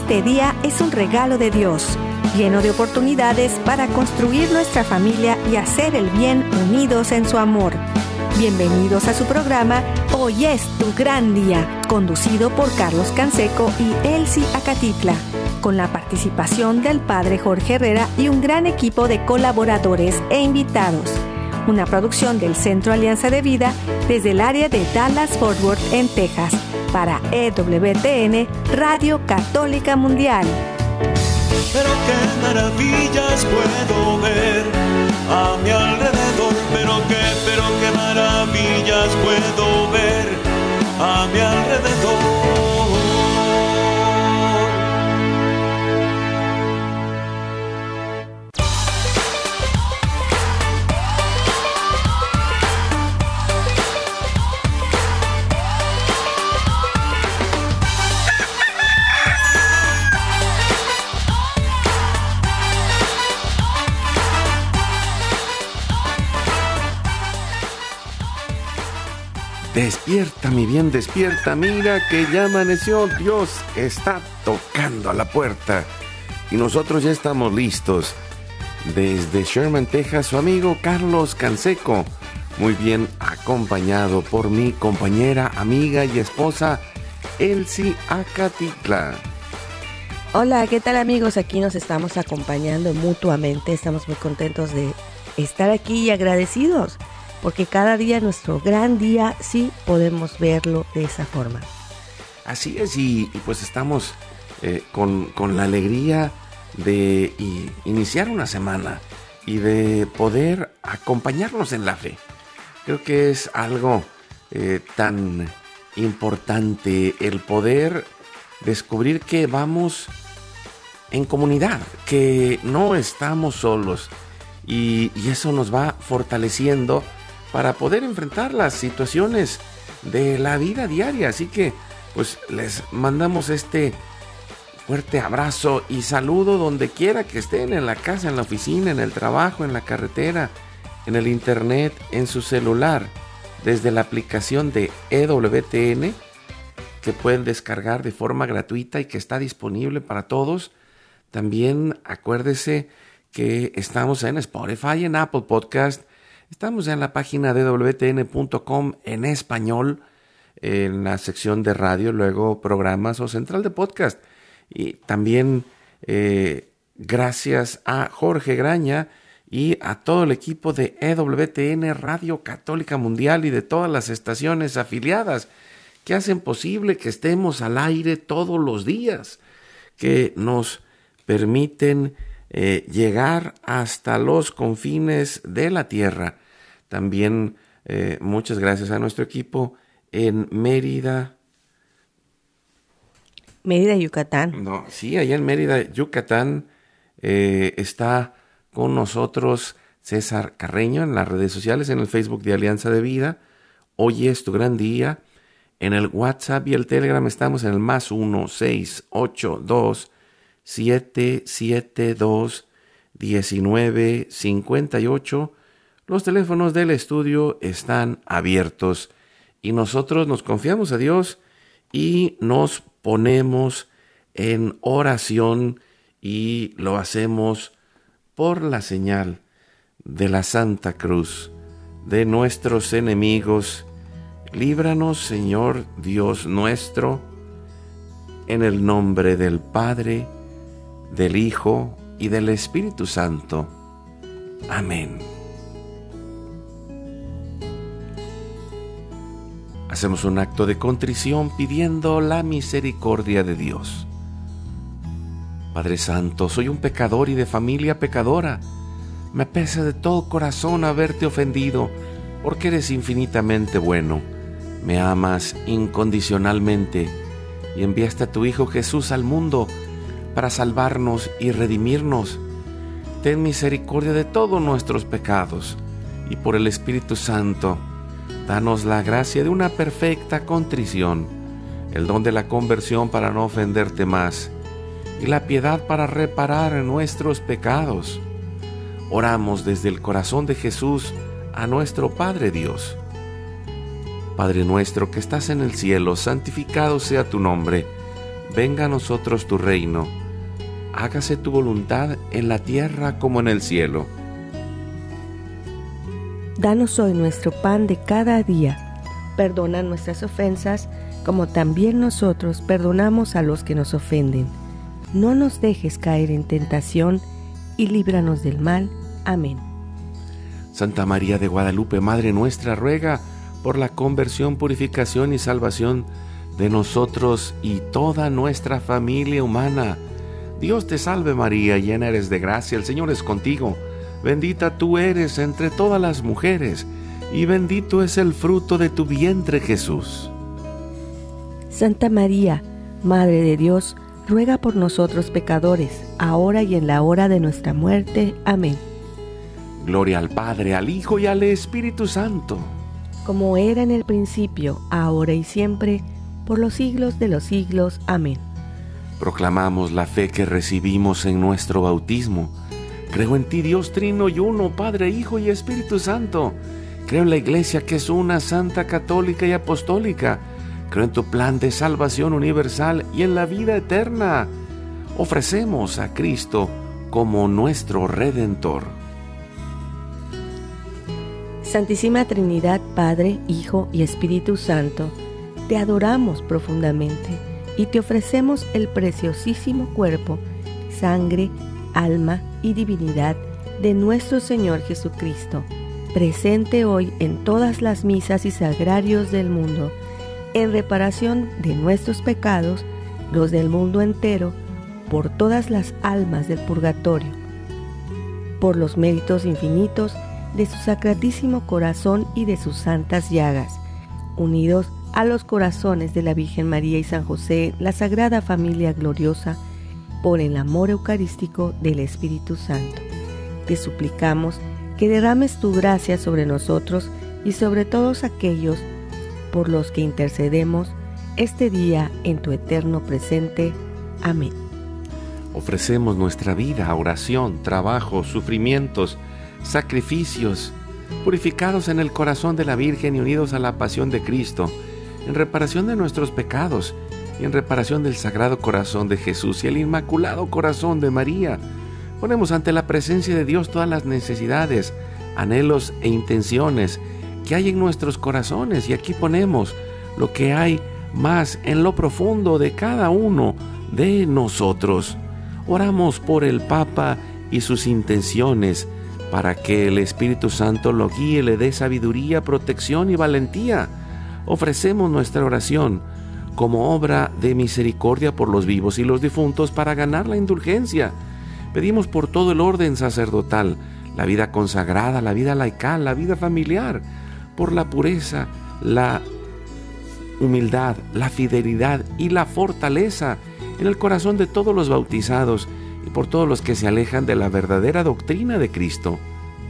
Este día es un regalo de Dios, lleno de oportunidades para construir nuestra familia y hacer el bien unidos en su amor. Bienvenidos a su programa Hoy es tu gran día, conducido por Carlos Canseco y Elsie Acatitla, con la participación del Padre Jorge Herrera y un gran equipo de colaboradores e invitados. Una producción del Centro Alianza de Vida desde el área de Dallas-Fort Worth en Texas, para EWTN, Radio Católica Mundial. Pero qué maravillas puedo ver a mi alrededor, pero qué maravillas puedo ver a mi alrededor. Despierta, mi bien, despierta, mira que ya amaneció, Dios está tocando a la puerta y nosotros ya estamos listos. Desde Sherman, Texas, su amigo Carlos Canseco, muy bien acompañado por mi compañera, amiga y esposa Elsie Acatitla. Hola, ¿qué tal, amigos? Aquí nos estamos acompañando mutuamente, estamos muy contentos de estar aquí y agradecidos, porque cada día nuestro gran día, sí podemos verlo de esa forma. Así es, y pues estamos con la alegría de iniciar una semana y de poder acompañarnos en la fe. Creo que es algo tan importante el poder descubrir que vamos en comunidad, que no estamos solos, y eso nos va fortaleciendo para poder enfrentar las situaciones de la vida diaria. Así que pues les mandamos este fuerte abrazo y saludo donde quiera que estén, en la casa, en la oficina, en el trabajo, en la carretera, en el internet, en su celular, desde la aplicación de EWTN, que pueden descargar de forma gratuita y que está disponible para todos. También acuérdese que estamos en Spotify, en Apple Podcast. Estamos en la página de wtn.com en español, en la sección de radio, luego programas o central de podcast. Y también gracias a Jorge Graña y a todo el equipo de EWTN Radio Católica Mundial y de todas las estaciones afiliadas que hacen posible que estemos al aire todos los días, que nos permiten llegar hasta los confines de la tierra. También muchas gracias a nuestro equipo en Mérida, Yucatán. Allá en Mérida, Yucatán, está con nosotros César Carreño en las redes sociales, en el Facebook de Alianza de Vida. Hoy es tu gran día. En el WhatsApp y el Telegram estamos en el +1 682 772 1958. Los teléfonos del estudio están abiertos y nosotros nos confiamos a Dios y nos ponemos en oración, y lo hacemos por la señal de la Santa Cruz de nuestros enemigos. Líbranos, Señor Dios nuestro, en el nombre del Padre, del Hijo y del Espíritu Santo. Amén. Hacemos un acto de contrición pidiendo la misericordia de Dios. Padre Santo, soy un pecador y de familia pecadora. Me pesa de todo corazón haberte ofendido, porque eres infinitamente bueno. Me amas incondicionalmente y enviaste a tu Hijo Jesús al mundo para salvarnos y redimirnos. Ten misericordia de todos nuestros pecados y por el Espíritu Santo, danos la gracia de una perfecta contrición, el don de la conversión para no ofenderte más y la piedad para reparar nuestros pecados. Oramos desde el corazón de Jesús a nuestro Padre Dios. Padre nuestro que estás en el cielo, santificado sea tu nombre. venga a nosotros tu reino. Hágase tu voluntad en la tierra como en el cielo. Danos hoy nuestro pan de cada día. Perdona nuestras ofensas, como también nosotros perdonamos a los que nos ofenden. No nos dejes caer en tentación, y líbranos del mal. Amén. Santa María de Guadalupe, Madre nuestra, ruega por la conversión, purificación y salvación de nosotros y toda nuestra familia humana. Dios te salve María, llena eres de gracia, el Señor es contigo. Bendita tú eres entre todas las mujeres, y bendito es el fruto de tu vientre, Jesús. Santa María, Madre de Dios, ruega por nosotros pecadores, ahora y en la hora de nuestra muerte. Amén. Gloria al Padre, al Hijo y al Espíritu Santo. Como era en el principio, ahora y siempre, por los siglos de los siglos. Amén. Proclamamos la fe que recibimos en nuestro bautismo. Creo en ti, Dios Trino y Uno, Padre, Hijo y Espíritu Santo. Creo en la Iglesia que es una, santa, católica y apostólica. Creo en tu plan de salvación universal y en la vida eterna. Ofrecemos a Cristo como nuestro Redentor. Santísima Trinidad, Padre, Hijo y Espíritu Santo, te adoramos profundamente y te ofrecemos el preciosísimo cuerpo, sangre, alma y divinidad de nuestro Señor Jesucristo, presente hoy en todas las misas y sagrarios del mundo, en reparación de nuestros pecados, los del mundo entero, por todas las almas del purgatorio, por los méritos infinitos de su sacratísimo corazón y de sus santas llagas, unidos a los corazones de la Virgen María y San José, la Sagrada Familia Gloriosa, por el amor eucarístico del Espíritu Santo. Te suplicamos que derrames tu gracia sobre nosotros y sobre todos aquellos por los que intercedemos este día en tu eterno presente. Amén. Ofrecemos nuestra vida, oración, trabajo, sufrimientos, sacrificios, purificados en el corazón de la Virgen y unidos a la pasión de Cristo, en reparación de nuestros pecados y en reparación del Sagrado Corazón de Jesús y el Inmaculado Corazón de María. Ponemos ante la presencia de Dios todas las necesidades, anhelos e intenciones que hay en nuestros corazones, y aquí ponemos lo que hay más en lo profundo de cada uno de nosotros. Oramos por el Papa y sus intenciones, para que el Espíritu Santo lo guíe, le dé sabiduría, protección y valentía. Ofrecemos nuestra oración como obra de misericordia por los vivos y los difuntos para ganar la indulgencia. Pedimos por todo el orden sacerdotal, la vida consagrada, la vida laical, la vida familiar, por la pureza, la humildad, la fidelidad y la fortaleza en el corazón de todos los bautizados y por todos los que se alejan de la verdadera doctrina de Cristo.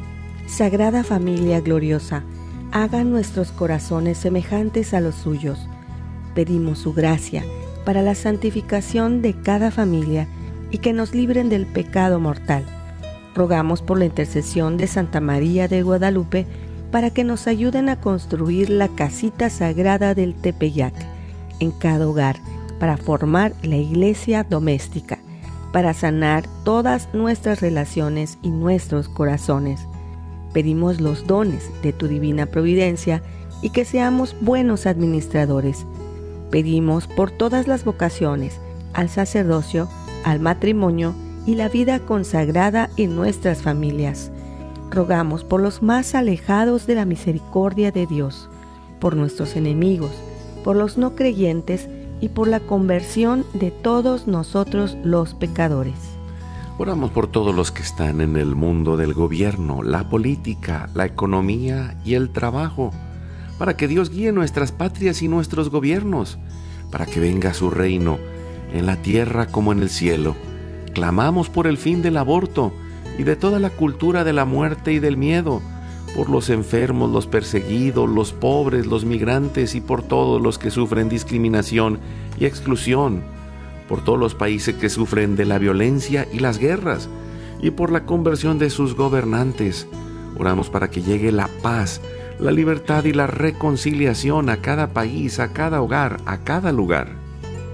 Sagrada Familia Gloriosa, haga nuestros corazones semejantes a los suyos. Pedimos su gracia para la santificación de cada familia y que nos libren del pecado mortal. Rogamos por la intercesión de Santa María de Guadalupe para que nos ayuden a construir la casita sagrada del Tepeyac en cada hogar, para formar la iglesia doméstica, para sanar todas nuestras relaciones y nuestros corazones. Pedimos los dones de tu divina providencia y que seamos buenos administradores. Pedimos por todas las vocaciones, al sacerdocio, al matrimonio y la vida consagrada en nuestras familias. Rogamos por los más alejados de la misericordia de Dios, por nuestros enemigos, por los no creyentes y por la conversión de todos nosotros los pecadores. Oramos por todos los que están en el mundo del gobierno, la política, la economía y el trabajo, para que Dios guíe nuestras patrias y nuestros gobiernos, para que venga su reino en la tierra como en el cielo. Clamamos por el fin del aborto y de toda la cultura de la muerte y del miedo, por los enfermos, los perseguidos, los pobres, los migrantes y por todos los que sufren discriminación y exclusión, por todos los países que sufren de la violencia y las guerras, y por la conversión de sus gobernantes. Oramos para que llegue la paz, la libertad y la reconciliación a cada país, a cada hogar, a cada lugar.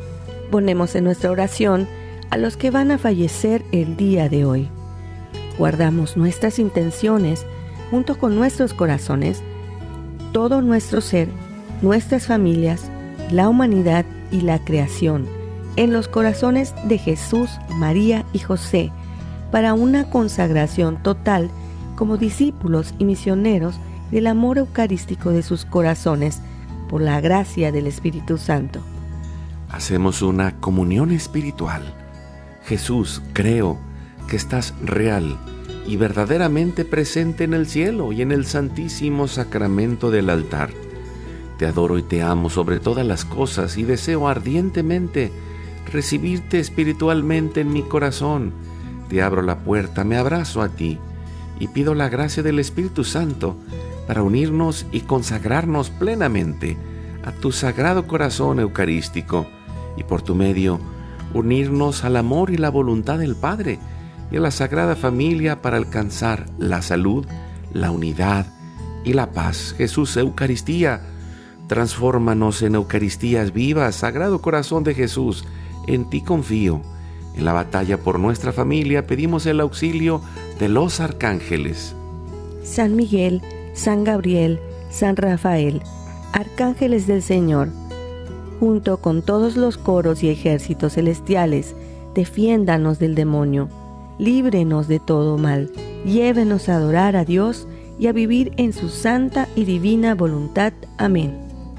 Ponemos en nuestra oración a los que van a fallecer el día de hoy. Guardamos nuestras intenciones junto con nuestros corazones, todo nuestro ser, nuestras familias, la humanidad y la creación, en los corazones de Jesús, María y José, para una consagración total como discípulos y misioneros del amor eucarístico de sus corazones, por la gracia del Espíritu Santo. Hacemos una comunión espiritual. Jesús, creo que estás real y verdaderamente presente en el cielo y en el santísimo sacramento del altar. Te adoro y te amo sobre todas las cosas y deseo ardientemente recibirte espiritualmente en mi corazón. Te abro la puerta, me abrazo a ti y pido la gracia del Espíritu Santo para unirnos y consagrarnos plenamente a tu sagrado corazón eucarístico y por tu medio unirnos al amor y la voluntad del Padre y a la Sagrada Familia para alcanzar la salud, la unidad y la paz. Jesús, Eucaristía, transfórmanos en Eucaristías vivas. Sagrado Corazón de Jesús, en ti confío. En la batalla por nuestra familia pedimos el auxilio de los arcángeles. San Miguel, San Gabriel, San Rafael, arcángeles del Señor, junto con todos los coros y ejércitos celestiales, defiéndanos del demonio, líbrenos de todo mal, llévenos a adorar a Dios y a vivir en su santa y divina voluntad. Amén.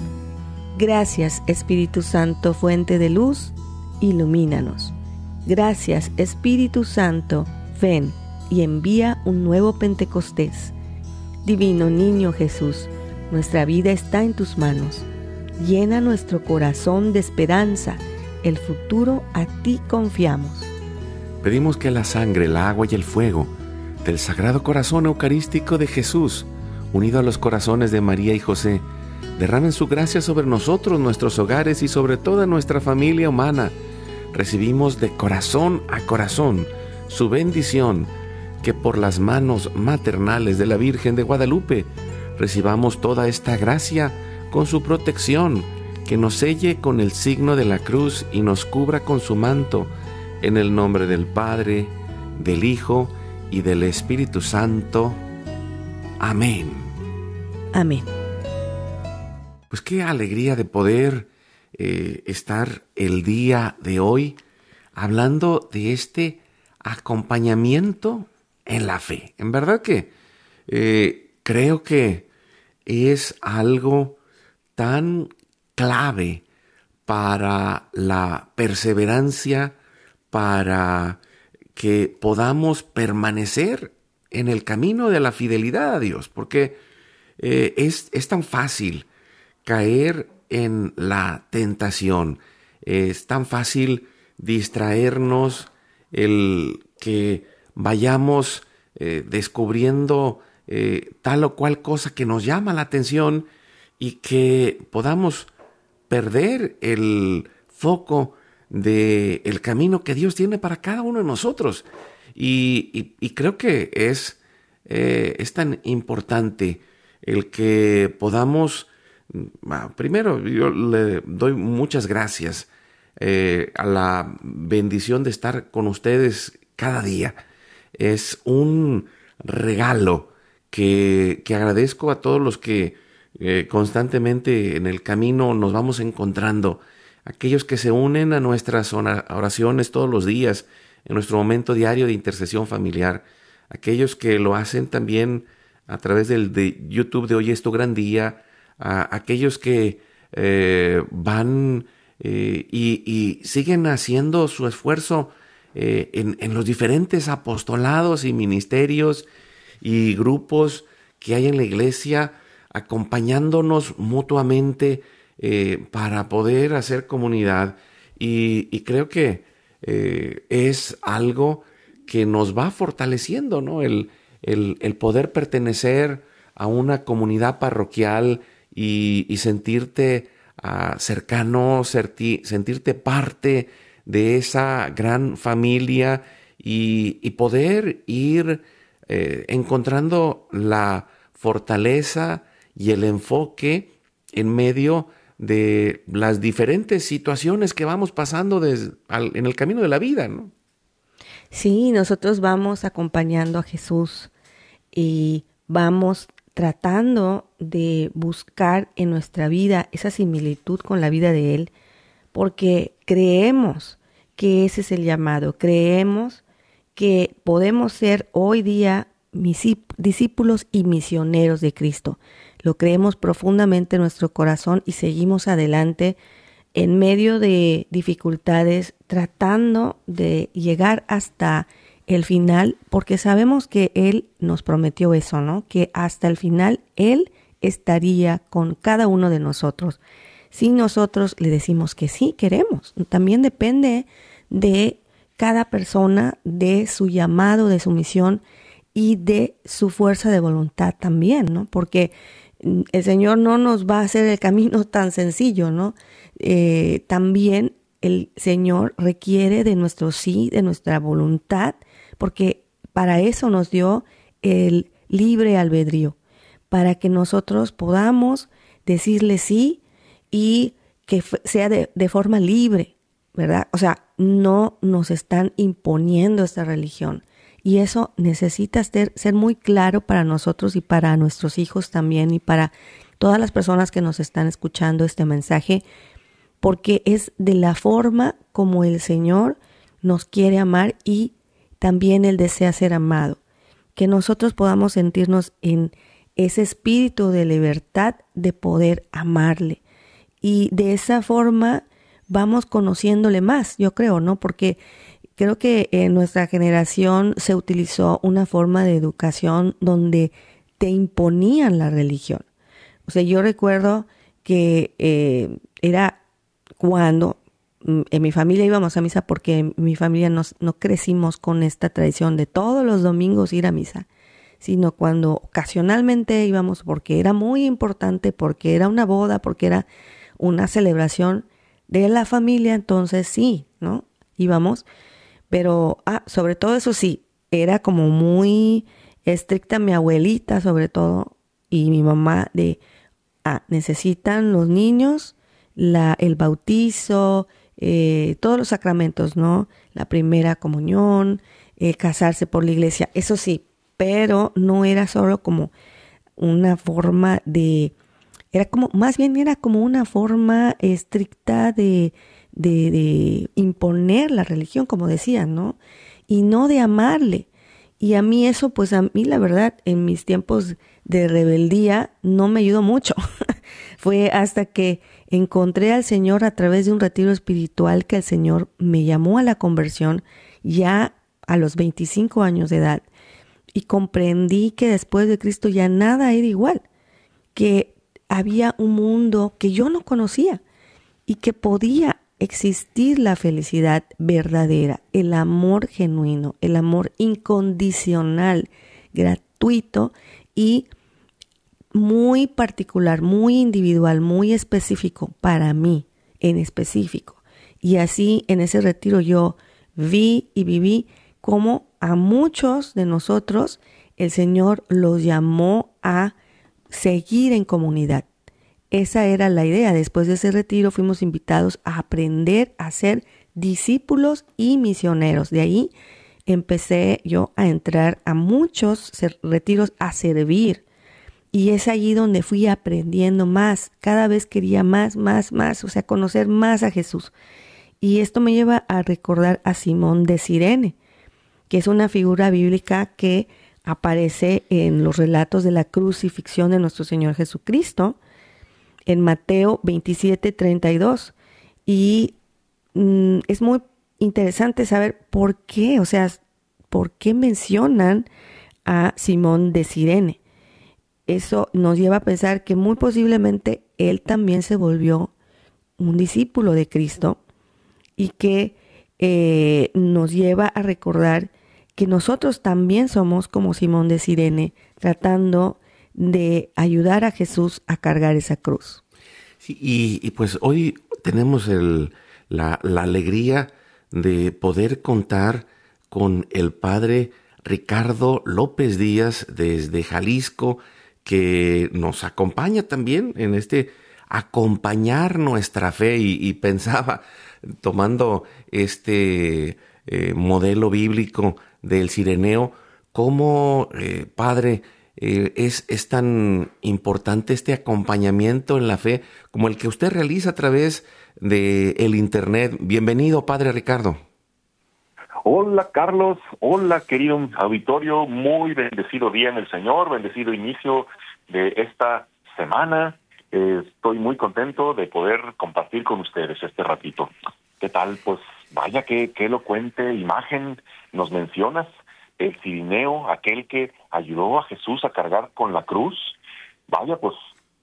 Gracias, Espíritu Santo, fuente de luz, ilumínanos. Gracias, Espíritu Santo, ven y envía un nuevo Pentecostés. Divino Niño Jesús, nuestra vida está en tus manos. Llena nuestro corazón de esperanza, el futuro a ti confiamos. Pedimos que la sangre, el agua y el fuego del Sagrado Corazón Eucarístico de Jesús, unido a los corazones de María y José, derramen su gracia sobre nosotros, nuestros hogares y sobre toda nuestra familia humana. Recibimos de corazón a corazón su bendición, que por las manos maternales de la Virgen de Guadalupe recibamos toda esta gracia con su protección, que nos selle con el signo de la cruz y nos cubra con su manto, en el nombre del Padre, del Hijo y del Espíritu Santo. Amén. Amén. Pues qué alegría de poder estar el día de hoy hablando de este acompañamiento en la fe. En verdad que creo que es algo tan clave para la perseverancia, para que podamos permanecer en el camino de la fidelidad a Dios, porque es tan fácil caer en la tentación, es tan fácil distraernos, el que vayamos descubriendo tal o cual cosa que nos llama la atención y que podamos perder el foco del camino que Dios tiene para cada uno de nosotros. Y creo que es tan importante el que podamos, primero yo le doy muchas gracias a la bendición de estar con ustedes cada día. Es un regalo que agradezco a todos los que constantemente en el camino nos vamos encontrando, aquellos que se unen a nuestras oraciones todos los días, en nuestro momento diario de intercesión familiar, aquellos que lo hacen también a través de YouTube de Hoy es tu gran día, aquellos que van y siguen haciendo su esfuerzo en los diferentes apostolados y ministerios y grupos que hay en la iglesia, acompañándonos mutuamente para poder hacer comunidad. Y creo que es algo que nos va fortaleciendo, ¿no? El poder pertenecer a una comunidad parroquial y sentirte cercano, sentirte parte de esa gran familia y poder ir encontrando la fortaleza y el enfoque en medio de las diferentes situaciones que vamos pasando en el camino de la vida, ¿no? Sí, nosotros vamos acompañando a Jesús y vamos tratando de buscar en nuestra vida esa similitud con la vida de Él, porque creemos que ese es el llamado, creemos que podemos ser hoy día discípulos y misioneros de Cristo. Lo creemos profundamente en nuestro corazón y seguimos adelante en medio de dificultades, tratando de llegar hasta el final, porque sabemos que Él nos prometió eso, ¿no? Que hasta el final Él estaría con cada uno de nosotros. Si nosotros le decimos que sí, queremos. También depende de cada persona, de su llamado, de su misión y de su fuerza de voluntad también, ¿no? Porque el Señor no nos va a hacer el camino tan sencillo, ¿no? También el Señor requiere de nuestro sí, de nuestra voluntad, porque para eso nos dio el libre albedrío, para que nosotros podamos decirle sí y que sea de forma libre, ¿verdad? O sea, no nos están imponiendo esta religión. Y eso necesita ser muy claro para nosotros y para nuestros hijos también y para todas las personas que nos están escuchando este mensaje, porque es de la forma como el Señor nos quiere amar y también Él desea ser amado. Que nosotros podamos sentirnos en ese espíritu de libertad de poder amarle. Y de esa forma vamos conociéndole más, yo creo, ¿no? Porque creo que en nuestra generación se utilizó una forma de educación donde te imponían la religión. O sea, yo recuerdo que era cuando en mi familia íbamos a misa, porque en mi familia no crecimos con esta tradición de todos los domingos ir a misa, sino cuando ocasionalmente íbamos porque era muy importante, porque era una boda, porque era una celebración de la familia, entonces sí, ¿no? Íbamos. Pero, sobre todo eso sí, era como muy estricta mi abuelita, sobre todo, y mi mamá necesitan los niños el bautizo, todos los sacramentos, ¿no? La primera comunión, casarse por la iglesia, eso sí, pero no era solo como una forma más bien era como una forma estricta de imponer la religión, como decían, ¿no? Y no de amarle. Y a mí eso, pues a mí la verdad, en mis tiempos de rebeldía, no me ayudó mucho. Fue hasta que encontré al Señor a través de un retiro espiritual que el Señor me llamó a la conversión ya a los 25 años de edad. Y comprendí que después de Cristo ya nada era igual, que había un mundo que yo no conocía y que podía existir la felicidad verdadera, el amor genuino, el amor incondicional, gratuito y muy particular, muy individual, muy específico para mí en específico. Y así en ese retiro yo vi y viví cómo a muchos de nosotros el Señor los llamó a seguir en comunidad. Esa era la idea. Después de ese retiro fuimos invitados a aprender a ser discípulos y misioneros. De ahí empecé yo a entrar a muchos retiros a servir. Y es allí donde fui aprendiendo más. Cada vez quería más, o sea, conocer más a Jesús. Y esto me lleva a recordar a Simón de Cirene, que es una figura bíblica que aparece en los relatos de la crucifixión de nuestro Señor Jesucristo, en Mateo 27:32. Y es muy interesante saber por qué, o sea, por qué mencionan a Simón de Cirene. Eso nos lleva a pensar que muy posiblemente él también se volvió un discípulo de Cristo y que nos lleva a recordar que nosotros también somos como Simón de Cirene, tratando de ayudar a Jesús a cargar esa cruz. Sí, y pues hoy tenemos la alegría de poder contar con el padre Ricardo López Díaz desde Jalisco, que nos acompaña también en este acompañar nuestra fe y pensaba, tomando este modelo bíblico del Cireneo, cómo, Padre, es tan importante este acompañamiento en la fe como el que usted realiza a través de el Internet. Bienvenido, Padre Ricardo. Hola Carlos, hola querido auditorio, muy bendecido día en el Señor, bendecido inicio de esta semana. Estoy muy contento de poder compartir con ustedes este ratito. ¿Qué tal? Pues vaya qué elocuente imagen nos mencionas. El cirineo, aquel que ayudó a Jesús a cargar con la cruz. Vaya, pues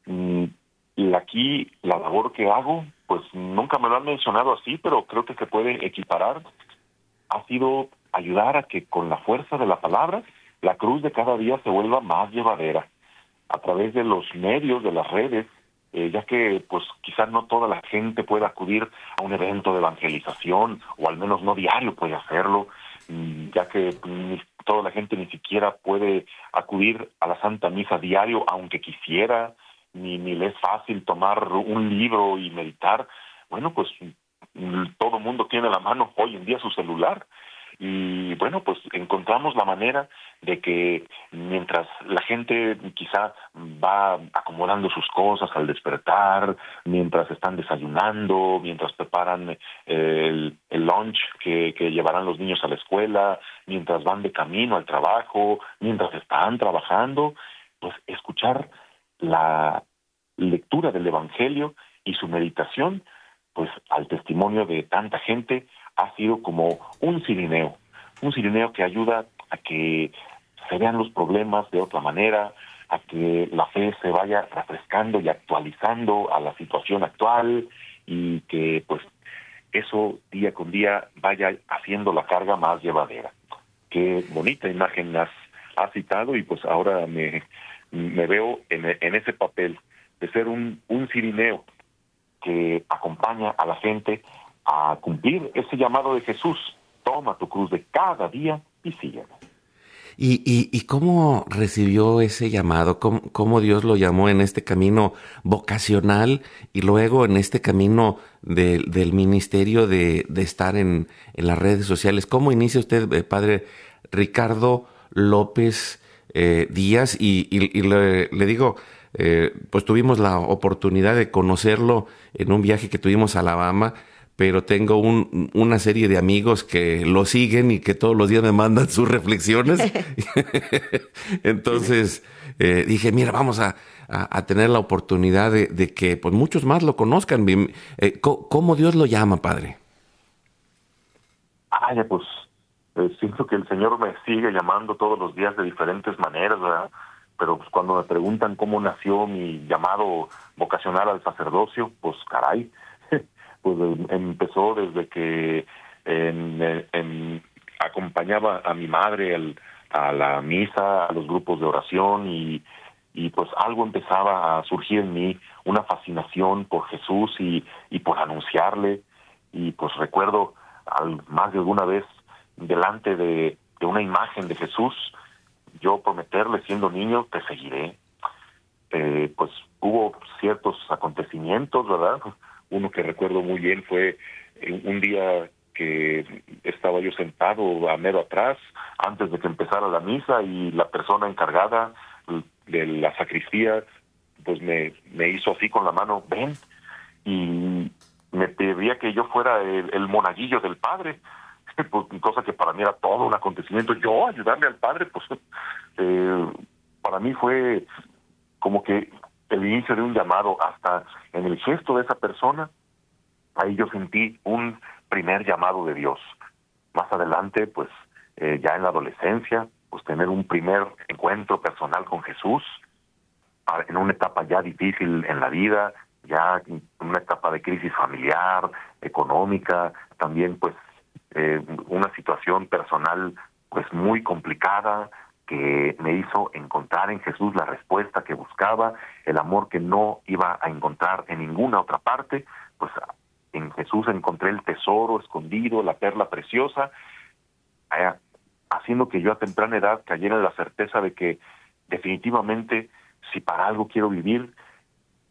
y aquí la labor que hago, pues nunca me lo han mencionado así, pero creo que se puede equiparar. Ha sido ayudar a que con la fuerza de la palabra, la cruz de cada día se vuelva más llevadera, a través de los medios, de las redes, ya que pues quizás no toda la gente pueda acudir a un evento de evangelización, o al menos no diario puede hacerlo, ya que toda la gente ni siquiera puede acudir a la Santa Misa diario, aunque quisiera, ni le es fácil tomar un libro y meditar. Bueno, pues todo el mundo tiene a la mano hoy en día su celular, y bueno, pues encontramos la manera de que mientras la gente quizá va acomodando sus cosas al despertar, mientras están desayunando, mientras preparan el lunch que llevarán los niños a la escuela, mientras van de camino al trabajo, mientras están trabajando, pues escuchar la lectura del Evangelio y su meditación, pues al testimonio de tanta gente, ha sido como un cirineo que ayuda a que se vean los problemas de otra manera, a que la fe se vaya refrescando y actualizando a la situación actual, y que pues eso día con día vaya haciendo la carga más llevadera. Qué bonita imagen has citado, y pues ahora me veo en ese papel de ser un cirineo que acompaña a la gente a cumplir ese llamado de Jesús. Toma tu cruz de cada día y sígueme. ¿Y cómo recibió ese llamado? ¿Cómo Dios lo llamó en este camino vocacional y luego en este camino del ministerio de estar en las redes sociales? ¿Cómo inicia usted, Padre Ricardo López Díaz? Y le digo, pues tuvimos la oportunidad de conocerlo en un viaje que tuvimos a Alabama, pero tengo una serie de amigos que lo siguen y que todos los días me mandan sus reflexiones. Entonces dije, mira, vamos a tener la oportunidad de que pues muchos más lo conozcan. ¿Cómo Dios lo llama, Padre? Pues siento que el Señor me sigue llamando todos los días de diferentes maneras, ¿verdad? Pero pues cuando me preguntan cómo nació mi llamado vocacional al sacerdocio, pues caray, pues empezó desde que acompañaba a mi madre a la misa, a los grupos de oración, y pues algo empezaba a surgir en mí, una fascinación por Jesús y por anunciarle. Y pues recuerdo más de alguna vez delante de una imagen de Jesús, yo prometerle siendo niño, te seguiré. Pues hubo ciertos acontecimientos, ¿verdad? Uno que recuerdo muy bien fue un día que estaba yo sentado a mero atrás, antes de que empezara la misa, y la persona encargada de la sacristía, pues me hizo así con la mano, ven, y me pedía que yo fuera el monaguillo del padre, pues, cosa que para mí era todo un acontecimiento. Yo ayudarle al padre, pues para mí fue como que el inicio de un llamado. Hasta en el gesto de esa persona, ahí yo sentí un primer llamado de Dios. Más adelante, pues ya en la adolescencia, pues tener un primer encuentro personal con Jesús, en una etapa ya difícil en la vida, ya en una etapa de crisis familiar, económica, también pues una situación personal pues muy complicada, que me hizo encontrar en Jesús la respuesta que buscaba, el amor que no iba a encontrar en ninguna otra parte. Pues en Jesús encontré el tesoro escondido, la perla preciosa, haciendo que yo a temprana edad cayera en la certeza de que definitivamente, si para algo quiero vivir,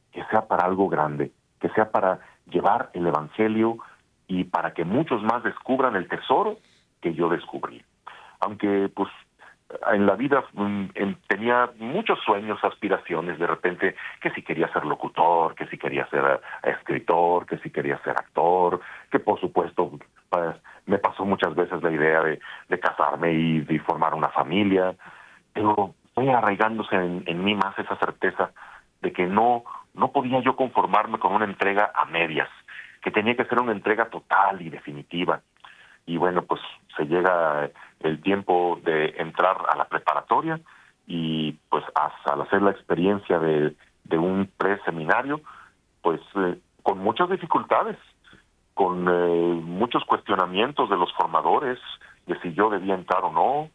que sea para algo grande, que sea para llevar el Evangelio y para que muchos más descubran el tesoro que yo descubrí. Aunque pues en la vida tenía muchos sueños, aspiraciones, de repente que si quería ser locutor, que si quería ser escritor, que si quería ser actor, que por supuesto pues, me pasó muchas veces la idea de casarme y de formar una familia, pero fue arraigándose en mí más esa certeza de que no podía yo conformarme con una entrega a medias, que tenía que ser una entrega total y definitiva. Y bueno, pues se llega el tiempo de entrar a la preparatoria y pues al hacer la experiencia de un preseminario, pues con muchas dificultades, con muchos cuestionamientos de los formadores, de si yo debía entrar o no,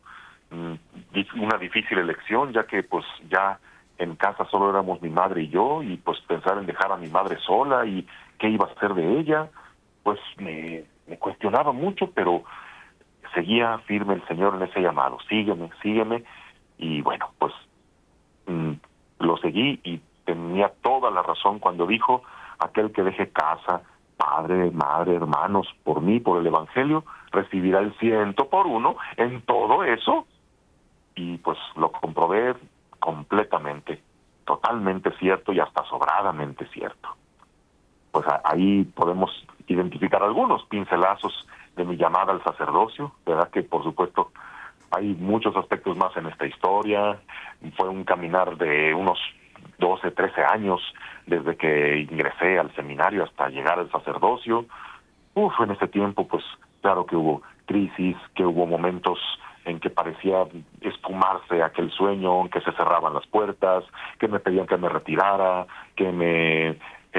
una difícil elección, ya que pues ya en casa solo éramos mi madre y yo, y pues pensar en dejar a mi madre sola y qué iba a hacer de ella, pues me cuestionaba mucho, pero seguía firme el Señor en ese llamado, sígueme, y bueno, pues lo seguí y tenía toda la razón cuando dijo, aquel que deje casa, padre, madre, hermanos, por mí, por el Evangelio, recibirá el 100 por 1 en todo eso, y pues lo comprobé completamente, totalmente cierto y hasta sobradamente cierto. Pues ahí podemos identificar algunos pincelazos de mi llamada al sacerdocio, verdad que por supuesto hay muchos aspectos más en esta historia. Fue un caminar de unos 12, 13 años desde que ingresé al seminario hasta llegar al sacerdocio. En ese tiempo pues claro que hubo crisis, que hubo momentos en que parecía esfumarse aquel sueño, que se cerraban las puertas, que me pedían que me retirara, que me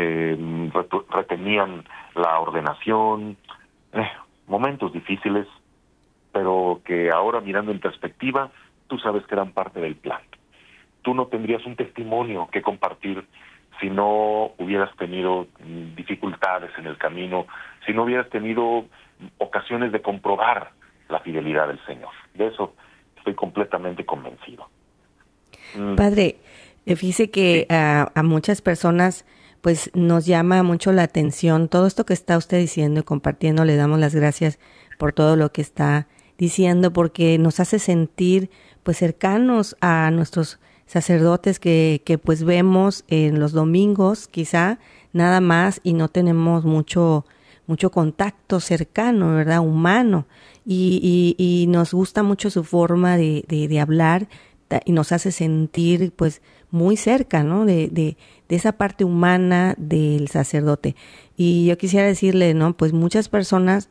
retenían la ordenación, momentos difíciles, pero que ahora mirando en perspectiva, tú sabes que eran parte del plan. Tú no tendrías un testimonio que compartir si no hubieras tenido dificultades en el camino, si no hubieras tenido ocasiones de comprobar la fidelidad del Señor. De eso estoy completamente convencido. Padre, fíjese que a muchas personas pues nos llama mucho la atención todo esto que está usted diciendo y compartiendo. Le damos las gracias por todo lo que está diciendo, porque nos hace sentir pues cercanos a nuestros sacerdotes que pues vemos en los domingos quizá nada más y no tenemos mucho contacto cercano, ¿verdad? Humano, y nos gusta mucho su forma de hablar y nos hace sentir pues muy cerca, ¿no? De esa parte humana del sacerdote. Y yo quisiera decirle, ¿no? Pues muchas personas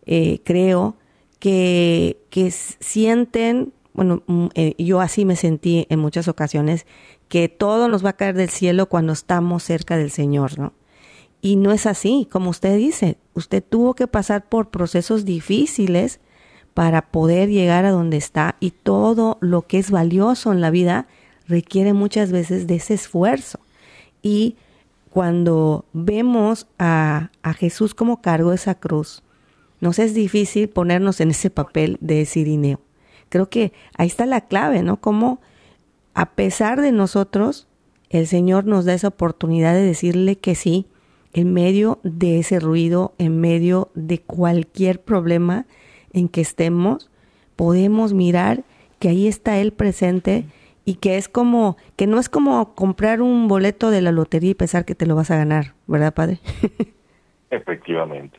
creo que sienten, bueno, yo así me sentí en muchas ocasiones, que todo nos va a caer del cielo cuando estamos cerca del Señor, ¿no? Y no es así, como usted dice, usted tuvo que pasar por procesos difíciles para poder llegar a donde está, y todo lo que es valioso en la vida requiere muchas veces de ese esfuerzo. Y cuando vemos a Jesús como cargó esa cruz, nos es difícil ponernos en ese papel de Cirineo. Creo que ahí está la clave, ¿no? Como a pesar de nosotros, el Señor nos da esa oportunidad de decirle que sí, en medio de ese ruido, en medio de cualquier problema en que estemos, podemos mirar que ahí está Él presente, y que es como, que no es como comprar un boleto de la lotería y pensar que te lo vas a ganar, ¿verdad, Padre? Efectivamente.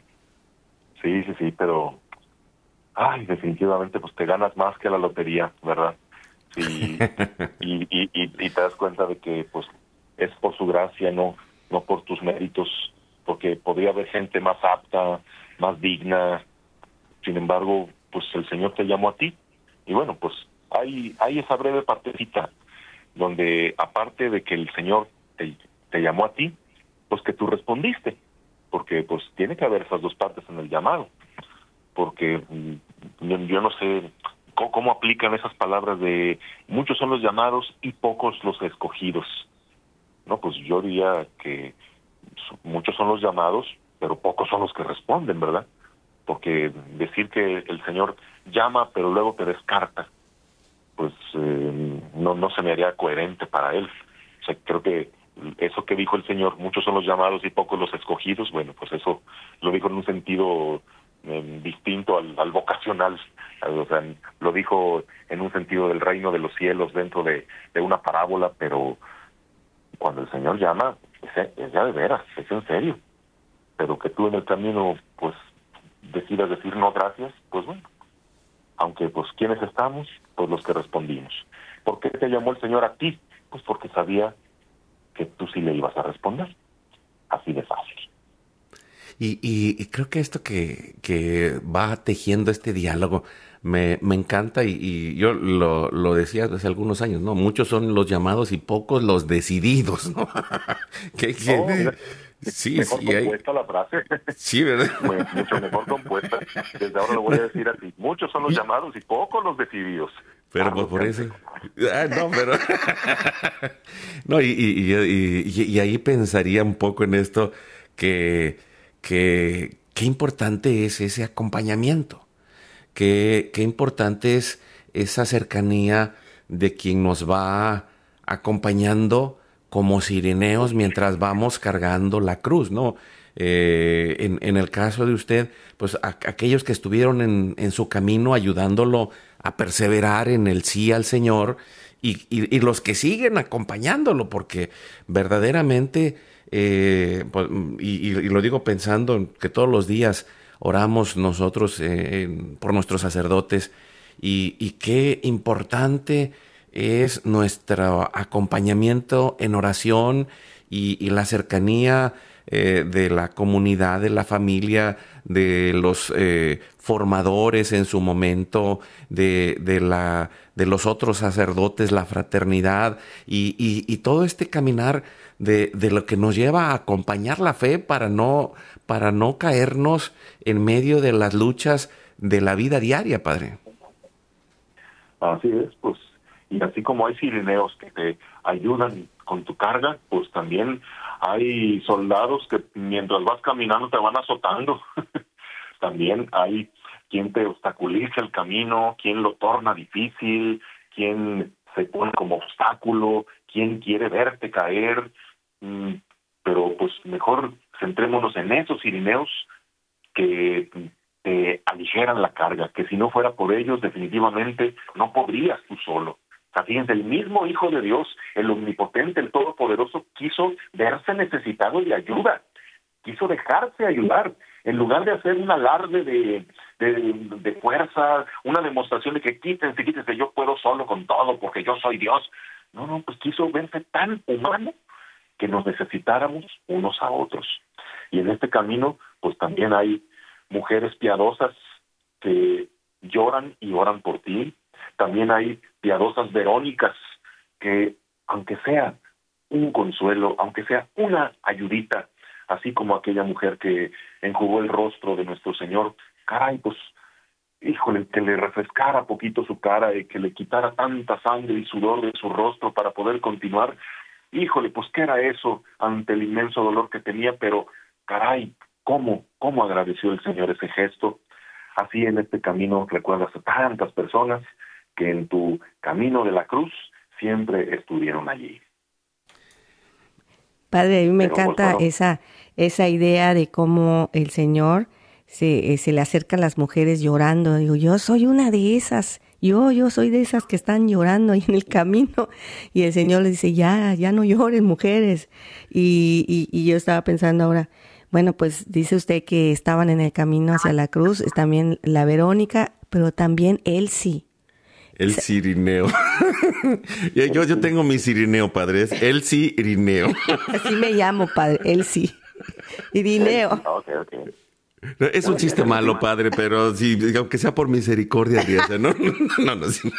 Sí, pero definitivamente pues te ganas más que la lotería, ¿verdad? Sí, y te das cuenta de que pues es por su gracia, no por tus méritos, porque podría haber gente más apta, más digna. Sin embargo, pues el Señor te llamó a ti. Y bueno, pues hay esa breve partecita donde, aparte de que el Señor te llamó a ti, pues que tú respondiste, porque pues tiene que haber esas dos partes en el llamado, porque yo no sé cómo aplican esas palabras de muchos son los llamados y pocos los escogidos. No, pues yo diría que muchos son los llamados, pero pocos son los que responden, ¿verdad? Porque decir que el Señor llama pero luego te descarta, pues no se me haría coherente para Él. O sea, creo que eso que dijo el Señor, muchos son los llamados y pocos los escogidos, bueno, pues eso lo dijo en un sentido distinto al vocacional, o sea, lo dijo en un sentido del reino de los cielos dentro de una parábola, pero cuando el Señor llama, es ya de veras, es en serio. Pero que tú en el camino, pues, decidas decir no gracias, pues bueno, aunque pues ¿quiénes estamos? Pues los que respondimos. ¿Por qué te llamó el Señor a ti? Pues porque sabía que tú sí le ibas a responder, así de fácil. Y creo que esto que va tejiendo este diálogo me encanta y yo lo decía hace algunos años, ¿no? Muchos son los llamados y pocos los decididos, ¿no? Mira, Sí, mejor sí, compuesta la frase. sí, ¿verdad? Mucho mejor compuesta. Desde ahora lo voy a decir así. Muchos son los llamados y pocos los decididos. Pero pues por eso. No, pero. No, y ahí pensaría un poco en esto que qué importante es ese acompañamiento. Qué importante es esa cercanía de quien nos va acompañando como cirineos mientras vamos cargando la cruz, ¿no? En el caso de usted, pues aquellos que estuvieron en su camino ayudándolo a perseverar en el sí al Señor y los que siguen acompañándolo, porque verdaderamente, pues, y lo digo pensando en que todos los días oramos nosotros por nuestros sacerdotes y qué importante es nuestro acompañamiento en oración y la cercanía de la comunidad, de la familia, de los formadores en su momento, de los otros sacerdotes, la fraternidad y todo este caminar de lo que nos lleva a acompañar la fe para no caernos en medio de las luchas de la vida diaria, Padre. Así es, pues, y así como hay cirineos que te ayudan con tu carga, pues también hay soldados que mientras vas caminando te van azotando. También hay quien te obstaculiza el camino, quien lo torna difícil, quien se pone como obstáculo, quien quiere verte caer, pero pues mejor centrémonos en esos cirineos que te aligeran la carga, que si no fuera por ellos definitivamente no podrías tú solo. O sea, fíjense, el mismo Hijo de Dios, el Omnipotente, el Todopoderoso, quiso verse necesitado de ayuda, quiso dejarse ayudar, en lugar de hacer un alarde de fuerza, una demostración de que quítense, yo puedo solo con todo porque yo soy Dios. No, pues quiso verse tan humano que nos necesitáramos unos a otros. Y en este camino, pues también hay mujeres piadosas que lloran y oran por ti. También hay piadosas Verónicas que, aunque sea un consuelo, aunque sea una ayudita, así como aquella mujer que enjugó el rostro de nuestro Señor, caray, pues, híjole, que le refrescara poquito su cara y que le quitara tanta sangre y sudor de su rostro para poder continuar. Híjole, pues, ¿qué era eso ante el inmenso dolor que tenía? Pero, caray, ¿cómo agradeció el Señor ese gesto? Así en este camino recuerdas a tantas personas que en tu camino de la cruz siempre estuvieron allí. Padre, a mí me encanta esa idea de cómo el Señor se le acercan las mujeres llorando. Digo, yo soy una de esas, yo soy de esas que están llorando ahí en el camino. Y el Señor les dice, ya no lloren, mujeres. Y yo estaba pensando ahora, bueno, pues dice usted que estaban en el camino hacia la cruz, también la Verónica, pero también Elsie. El cirineo. yo tengo mi cirineo, padre. Es el cirineo. Así me llamo, padre. Elsie. Irineo. Okay. Es un chiste malo, padre, pero sí, aunque sea por misericordia, ¿no? No. Sí.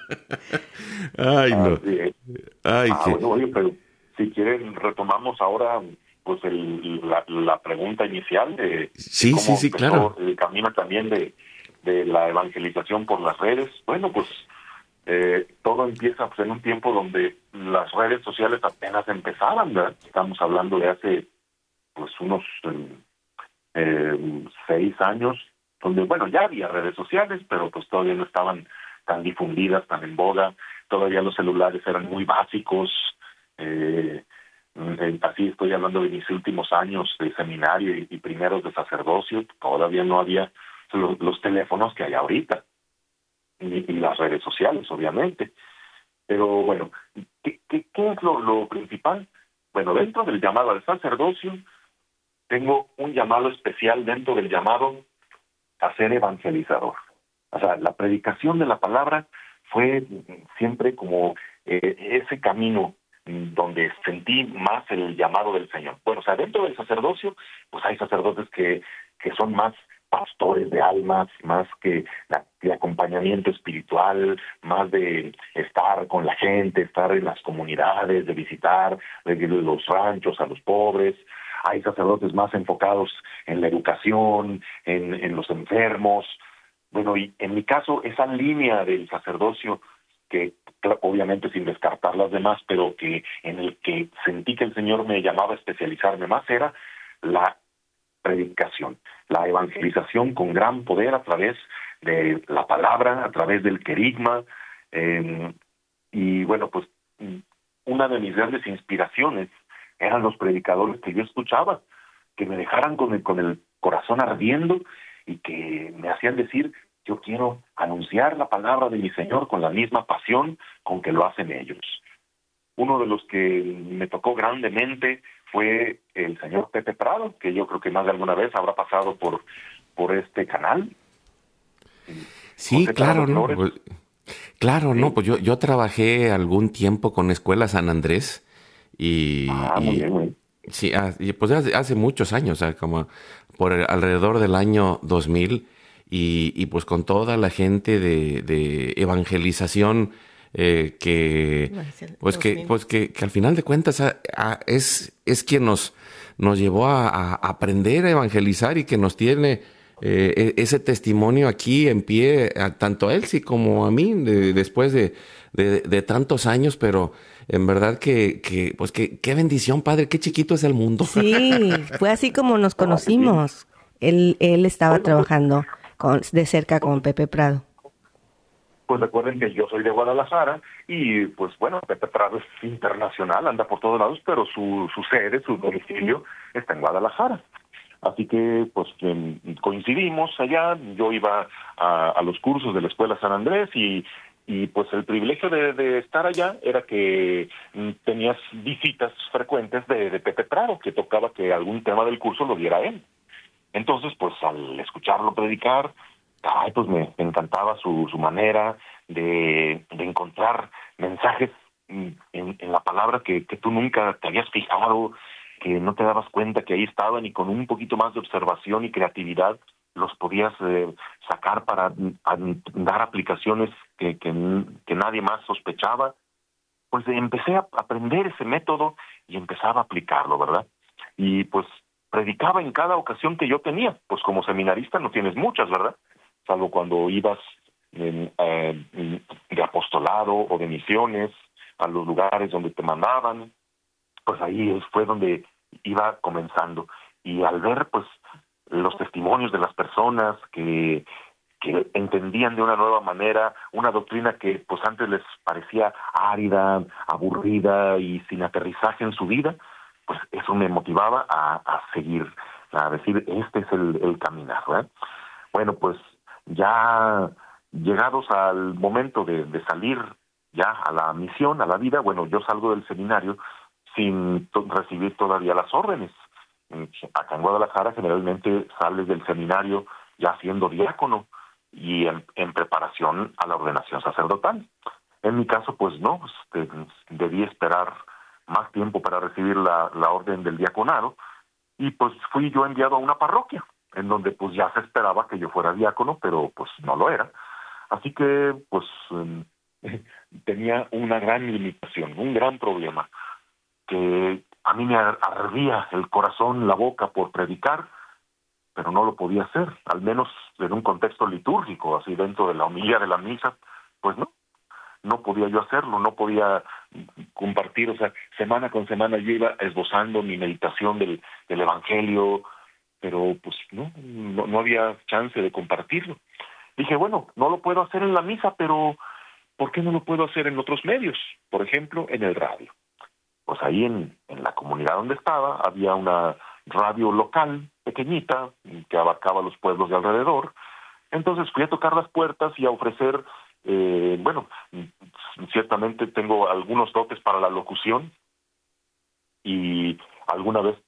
Ay, no. Ay, bueno, oye, pero si quieren retomamos ahora pues la pregunta inicial de sí, cómo sí, claro. El camino también de la evangelización por las redes. Bueno, pues todo empieza pues, en un tiempo donde las redes sociales apenas empezaban, ¿verdad? Estamos hablando de hace pues unos 6 años, donde bueno, ya había redes sociales, pero pues todavía no estaban tan difundidas, tan en boga, todavía los celulares eran muy básicos, así estoy hablando de mis últimos años de seminario y primeros de sacerdocio, todavía no había los teléfonos que hay ahorita, y las redes sociales, obviamente. Pero bueno, ¿qué es lo principal? Bueno, dentro del llamado al sacerdocio, tengo un llamado especial dentro del llamado a ser evangelizador. O sea, la predicación de la palabra fue siempre como ese camino donde sentí más el llamado del Señor. Bueno, o sea, dentro del sacerdocio, pues hay sacerdotes que son más pastores de almas, más que de acompañamiento espiritual, más de estar con la gente, estar en las comunidades, de visitar de los ranchos a los pobres. Hay sacerdotes más enfocados en la educación, en los enfermos. Bueno, y en mi caso, esa línea del sacerdocio, que obviamente sin descartar las demás, pero que en el que sentí que el Señor me llamaba a especializarme más, era la predicación, la evangelización con gran poder a través de la palabra, a través del querigma. Y bueno, pues una de mis grandes inspiraciones eran los predicadores que yo escuchaba, que me dejaran con el corazón ardiendo y que me hacían decir: yo quiero anunciar la palabra de mi Señor con la misma pasión con que lo hacen ellos. Uno de los que me tocó grandemente fue el señor Pepe Prado, que yo creo que más de alguna vez habrá pasado por este canal. Sí, José claro, Prado ¿no? Flores. Claro, Sí. no, pues yo trabajé algún tiempo con Escuela San Andrés Muy bien, muy bien. sí, y pues hace muchos años, o sea, como por alrededor del año 2000, y pues con toda la gente de evangelización, que que al final de cuentas es quien nos llevó a aprender a evangelizar, y que nos tiene ese testimonio aquí en pie, tanto a Elsie como a mí, después de tantos años. Pero en verdad pues qué bendición, padre, qué chiquito es el mundo. Sí, fue así como nos conocimos. Él estaba trabajando de cerca con Pepe Prado. Pues recuerden que yo soy de Guadalajara y pues bueno, Pepe Prado es internacional, anda por todos lados, pero su sede, su domicilio está en Guadalajara. Así que pues coincidimos allá. Yo iba a los cursos de la Escuela San Andrés y pues el privilegio de estar allá era que tenías visitas frecuentes de Pepe Prado, que tocaba que algún tema del curso lo diera él. Entonces, pues al escucharlo predicar, pues me encantaba su manera de encontrar mensajes en la palabra que tú nunca te habías fijado, que no te dabas cuenta que ahí estaban, y con un poquito más de observación y creatividad los podías sacar para dar aplicaciones que nadie más sospechaba. Pues empecé a aprender ese método y empezaba a aplicarlo, ¿verdad? Y pues predicaba en cada ocasión que yo tenía. Pues como seminarista no tienes muchas, ¿verdad? Salvo cuando ibas de apostolado o de misiones a los lugares donde te mandaban. Pues ahí fue donde iba comenzando. Y al ver pues los testimonios de las personas que entendían de una nueva manera una doctrina que pues antes les parecía árida, aburrida y sin aterrizaje en su vida, pues eso me motivaba a seguir, a decir, este es el caminar, ¿verdad? Bueno, pues ya llegados al momento de salir ya a la misión, a la vida, bueno, yo salgo del seminario sin recibir todavía las órdenes. Acá en Guadalajara generalmente sales del seminario ya siendo diácono y en preparación a la ordenación sacerdotal. En mi caso, pues no, debí esperar más tiempo para recibir la orden del diaconado, y pues fui yo enviado a una parroquia, en donde pues ya se esperaba que yo fuera diácono, pero pues no lo era. Así que pues tenía una gran limitación, un gran problema, que a mí me ardía el corazón, la boca por predicar, pero no lo podía hacer, al menos en un contexto litúrgico, así dentro de la homilía de la misa, pues no podía yo hacerlo, no podía compartir. O sea, semana con semana yo iba esbozando mi meditación del Evangelio, pero pues no había chance de compartirlo. Dije, bueno, no lo puedo hacer en la misa, pero ¿por qué no lo puedo hacer en otros medios? Por ejemplo, en el radio. pues ahí en la comunidad donde estaba había una radio local pequeñita que abarcaba los pueblos de alrededor. Entonces fui a tocar las puertas y a ofrecer, ciertamente tengo algunos dotes para la locución y alguna vez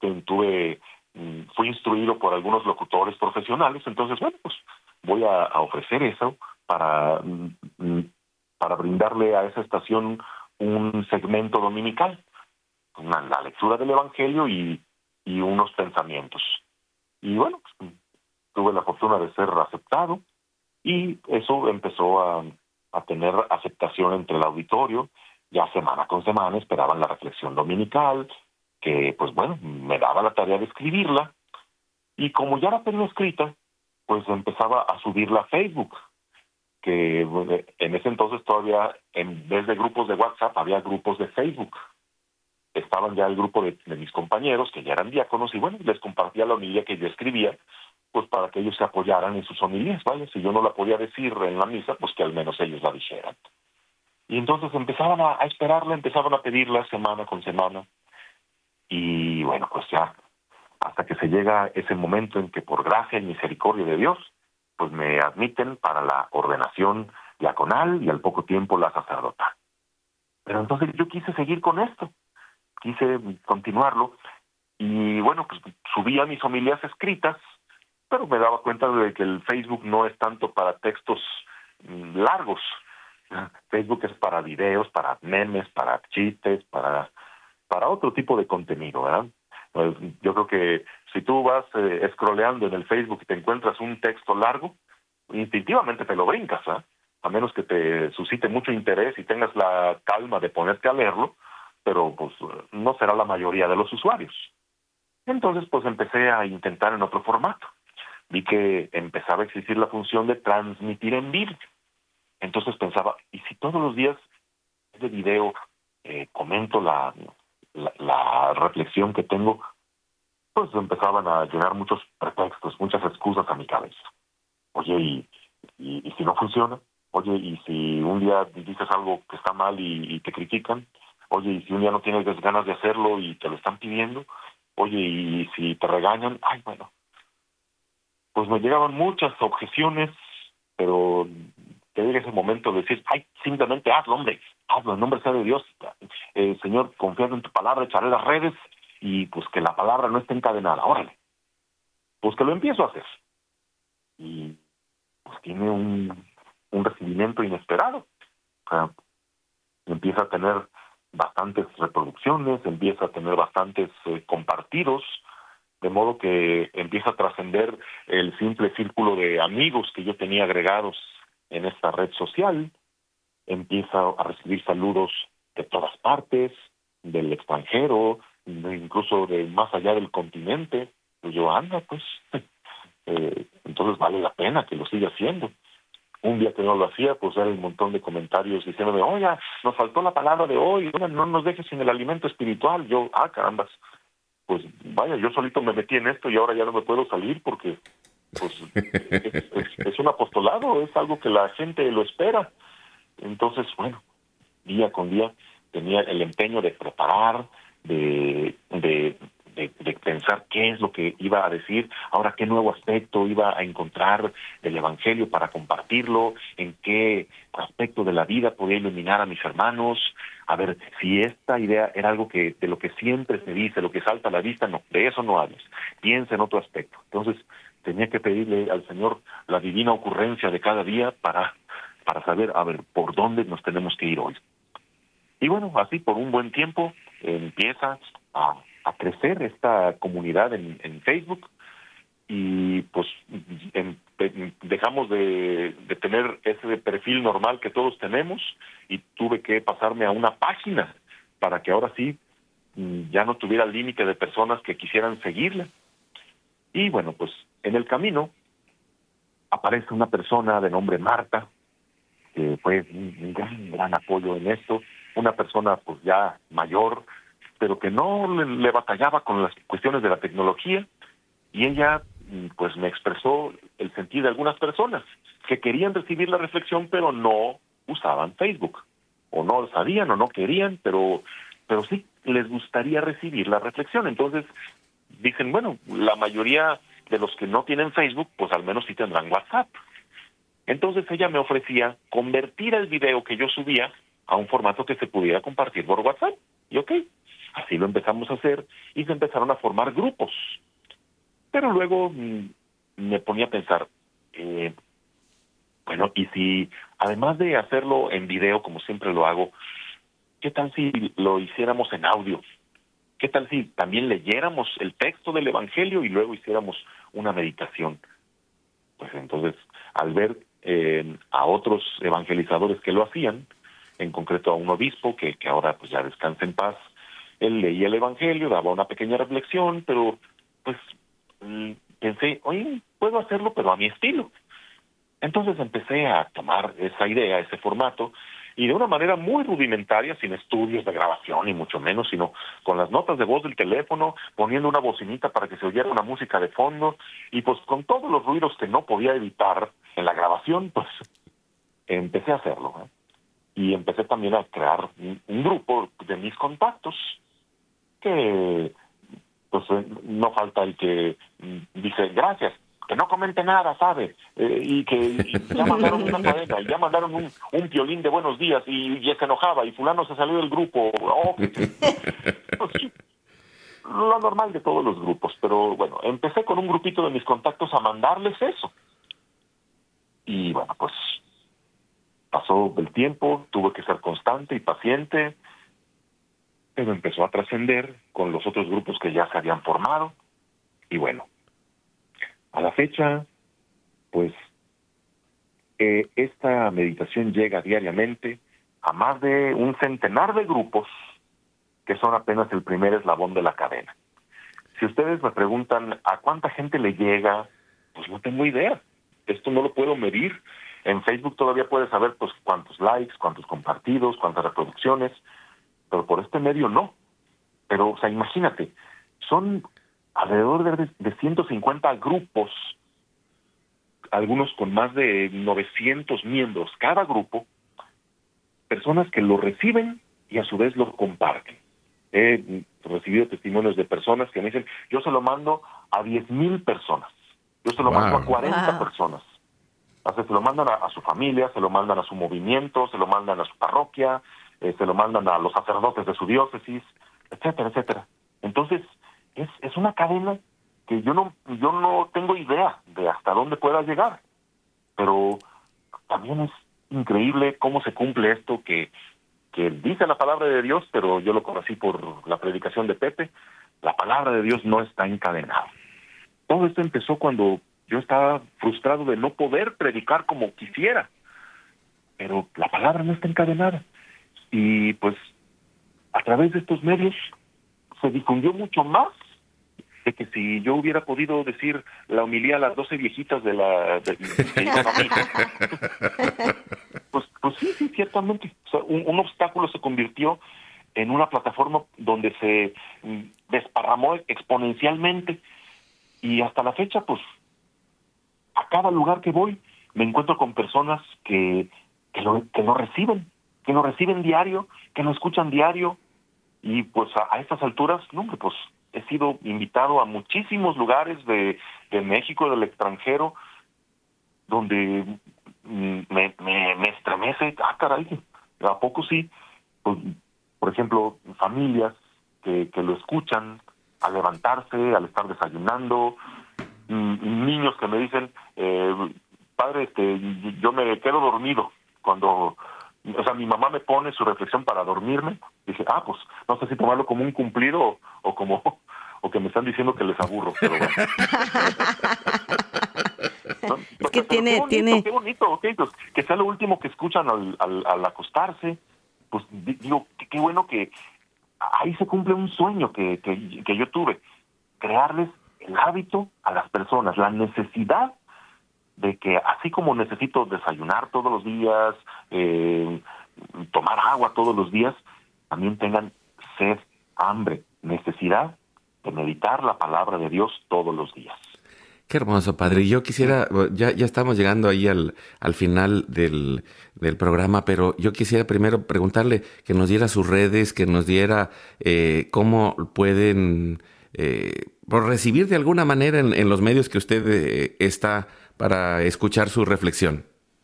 fui instruido por algunos locutores profesionales. Entonces, bueno, pues voy a ofrecer eso para brindarle a esa estación un segmento dominical, la lectura del Evangelio y unos pensamientos. Y bueno, pues, tuve la fortuna de ser aceptado y eso empezó a tener aceptación entre el auditorio. Ya semana con semana esperaban la reflexión dominical, que pues bueno, me daba la tarea de escribirla, y como ya la tenía escrita, pues empezaba a subirla a Facebook, que en ese entonces todavía, en vez de grupos de WhatsApp, había grupos de Facebook. Estaban ya el grupo de mis compañeros, que ya eran diáconos, y bueno, les compartía la homilía que yo escribía, pues para que ellos se apoyaran en sus homilías, ¿vale? Si yo no la podía decir en la misa, pues que al menos ellos la dijeran. Y entonces empezaban a esperarla, empezaban a pedirla semana con semana, y bueno, pues ya, hasta que se llega ese momento en que por gracia y misericordia de Dios, pues me admiten para la ordenación diaconal y al poco tiempo la sacerdotal. Pero entonces yo quise seguir con esto, quise continuarlo, y bueno, pues subía mis homilías escritas, pero me daba cuenta de que el Facebook no es tanto para textos largos. Facebook es para videos, para memes, para chistes, para otro tipo de contenido, ¿verdad? Yo creo que si tú vas scrolleando en el Facebook y te encuentras un texto largo, instintivamente te lo brincas, ¿eh? A menos que te suscite mucho interés y tengas la calma de ponerte a leerlo, pero pues no será la mayoría de los usuarios. Entonces pues empecé a intentar en otro formato. Vi que empezaba a existir la función de transmitir en vivo. Entonces pensaba, ¿y si todos los días de video comento la reflexión que tengo? Pues empezaban a llegar muchos pretextos, muchas excusas a mi cabeza. Oye, ¿y si no funciona? Oye, ¿y si un día dices algo que está mal y te critican? Oye, ¿y si un día no tienes ganas de hacerlo y te lo están pidiendo? Oye, ¿y si te regañan? Ay, bueno. Pues me llegaban muchas objeciones, pero te llega ese momento de decir, ay, simplemente hazlo, hombre, hazlo, en nombre sea de Dios. Señor, confiando en tu palabra, echaré las redes y pues que la palabra no esté encadenada, órale. Pues que lo empiezo a hacer. Y pues tiene un recibimiento inesperado. O sea, empieza a tener bastantes reproducciones, empieza a tener bastantes compartidos, de modo que empieza a trascender el simple círculo de amigos que yo tenía agregados en esta red social. Empieza a recibir saludos de todas partes, del extranjero, incluso de más allá del continente. Pues yo, anda, pues, entonces vale la pena que lo siga haciendo. Un día que no lo hacía, pues era un montón de comentarios diciéndome, oye, nos faltó la palabra de hoy, oye, no nos dejes sin el alimento espiritual. Yo, carambas, pues vaya, yo solito me metí en esto y ahora ya no me puedo salir porque pues es un apostolado, es algo que la gente lo espera. Entonces, bueno, día con día tenía el empeño de preparar, de pensar qué es lo que iba a decir, ahora qué nuevo aspecto iba a encontrar del Evangelio para compartirlo, en qué aspecto de la vida podía iluminar a mis hermanos. A ver, si esta idea era algo que de lo que siempre se dice, lo que salta a la vista, no, de eso no hables, piensa en otro aspecto. Entonces tenía que pedirle al Señor la divina ocurrencia de cada día para saber, a ver, por dónde nos tenemos que ir hoy. Y bueno, así por un buen tiempo empieza a crecer esta comunidad en Facebook y pues dejamos de tener ese perfil normal que todos tenemos y tuve que pasarme a una página para que ahora sí ya no tuviera límite de personas que quisieran seguirla. Y bueno, pues en el camino aparece una persona de nombre Marta, que fue un gran apoyo en esto, una persona pues ya mayor, pero que no le batallaba con las cuestiones de la tecnología, y ella pues me expresó el sentir de algunas personas que querían recibir la reflexión, pero no usaban Facebook, o no lo sabían, o no querían, pero sí, les gustaría recibir la reflexión. Entonces dicen, bueno, la mayoría de los que no tienen Facebook, pues al menos sí tendrán WhatsApp. Entonces ella me ofrecía convertir el video que yo subía a un formato que se pudiera compartir por WhatsApp. Y ok, así lo empezamos a hacer y se empezaron a formar grupos. Pero luego me ponía a pensar, bueno, y si además de hacerlo en video, como siempre lo hago, ¿qué tal si lo hiciéramos en audio? ¿Qué tal si también leyéramos el texto del Evangelio y luego hiciéramos una meditación? Pues entonces, al ver a otros evangelizadores que lo hacían, en concreto a un obispo que ahora pues ya descansa en paz, él leía el Evangelio, daba una pequeña reflexión, pero pues pensé, oye, puedo hacerlo, pero a mi estilo. Entonces empecé a tomar esa idea, ese formato, y de una manera muy rudimentaria, sin estudios de grabación ni mucho menos, sino con las notas de voz del teléfono, poniendo una bocinita para que se oyera una música de fondo, y pues con todos los ruidos que no podía evitar en la grabación, pues empecé a hacerlo, ¿eh? Y empecé también a crear un grupo de mis contactos, que pues no falta el que dice, gracias, que no comente nada, ¿sabe? Y ya mandaron una cadena, y ya mandaron un violín de buenos días, y se enojaba, y fulano se salió del grupo. Oh, pues sí, lo normal de todos los grupos. Pero bueno, empecé con un grupito de mis contactos a mandarles eso. Y bueno, pues pasó el tiempo, tuve que ser constante y paciente, pero empezó a trascender con los otros grupos que ya se habían formado. Y bueno, a la fecha, pues, esta meditación llega diariamente a más de un centenar de grupos que son apenas el primer eslabón de la cadena. Si ustedes me preguntan a cuánta gente le llega, pues no tengo idea. Esto no lo puedo medir. En Facebook todavía puedes saber pues cuántos likes, cuántos compartidos, cuántas reproducciones, pero por este medio no. Pero, o sea, imagínate, son alrededor de 150 grupos, algunos con más de 900 miembros cada grupo, personas que lo reciben y a su vez lo comparten. He recibido testimonios de personas que me dicen, yo se lo mando a 10,000 personas, yo se lo mando a 40 personas. O sea, se lo mandan a su familia, se lo mandan a su movimiento, se lo mandan a su parroquia, se lo mandan a los sacerdotes de su diócesis, etcétera, etcétera. Entonces, es una cadena que yo no tengo idea de hasta dónde pueda llegar, pero también es increíble cómo se cumple esto que dice la palabra de Dios, pero yo lo conocí por la predicación de Pepe. La palabra de Dios no está encadenada. Todo esto empezó cuando yo estaba frustrado de no poder predicar como quisiera, pero la palabra no está encadenada. Y pues a través de estos medios se difundió mucho más de que si yo hubiera podido decir la homilía a las 12 viejitas de la familia. Pues sí, ciertamente. O sea, un obstáculo se convirtió en una plataforma donde se desparramó exponencialmente, y hasta la fecha, pues, a cada lugar que voy, me encuentro con personas que lo reciben diario, que lo escuchan diario, y pues a estas alturas, no, hombre, pues he sido invitado a muchísimos lugares de México, del extranjero, donde me estremece, caray, ¿a poco sí? Pues, por ejemplo, familias que lo escuchan al levantarse, al estar desayunando, niños que me dicen, padre, yo me quedo dormido cuando, o sea, mi mamá me pone su reflexión para dormirme. Dije, pues no sé si tomarlo como un cumplido o que me están diciendo que les aburro, pero bueno. ¿No? Es que Qué bonito, okay, pues, que sea lo último que escuchan al acostarse. Pues digo, qué bueno que ahí se cumple un sueño que yo tuve, crearles el hábito a las personas, la necesidad de que así como necesito desayunar todos los días, tomar agua todos los días, también tengan sed, hambre, necesidad de meditar la palabra de Dios todos los días. Qué hermoso, padre. Yo quisiera, ya estamos llegando ahí al final del programa, pero yo quisiera primero preguntarle que nos diera sus redes, que nos diera cómo pueden por recibir de alguna manera en los medios que usted está para escuchar su reflexión.